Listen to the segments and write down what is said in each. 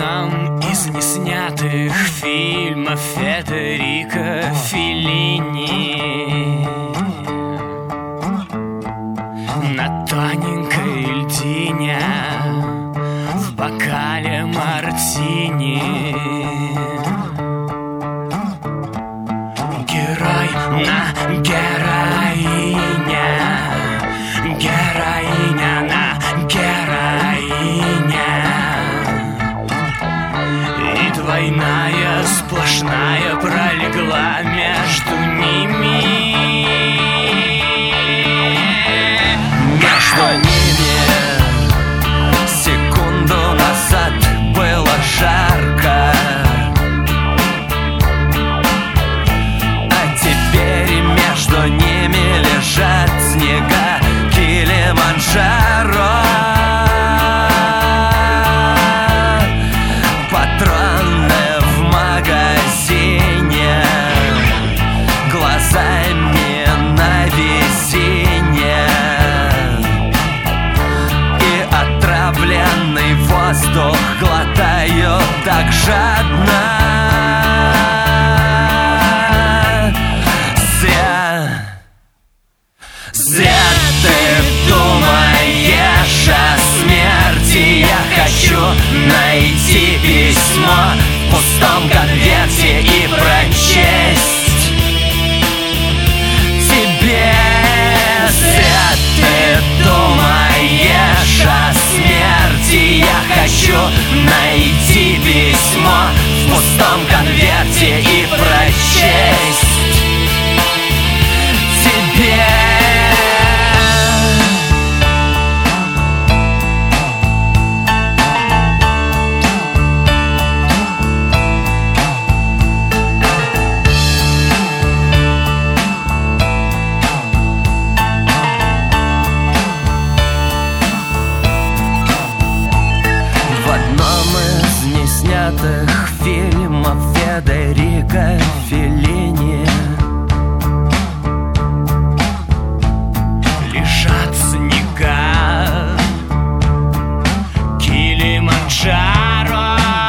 одном из неснятых фильмов Федерико Феллини на тоненькой льдине в бокале мартини герой на героиня, героиня на героиня, и двойная сплошная пролегла между ними. Между ними секунду назад было жарко, а теперь между ними лежат снега Килиманджаро. Патроны в магазине, глазами на весенне, и отравленный воздух глотаю так жадно. Зря ты думаешь о смерти. Я хочу найти письмо в пустом конверте и прочесть тебе. Зря ты думаешь о смерти. Я хочу найти письмо в пустом конверте и прочесть тебе. Фильмов Федерико Феллини лежат снега Килиманджаро.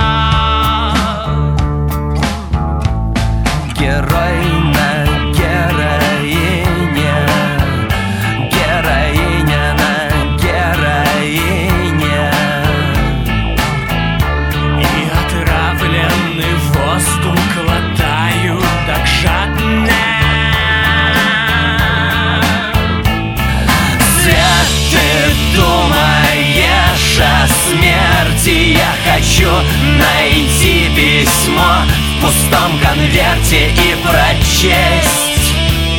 герой на героине, героиня на героине, Отравленный воздух глотаю так жадно. Зря ты думаешь о смерти. Я хочу найти письмо в пустом конверте и прочесть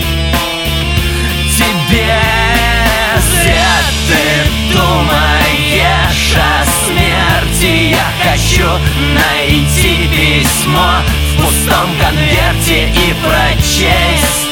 тебе. Зря ты думаешь о смерти. Я хочу найти письмо в пустом конверте и прочесть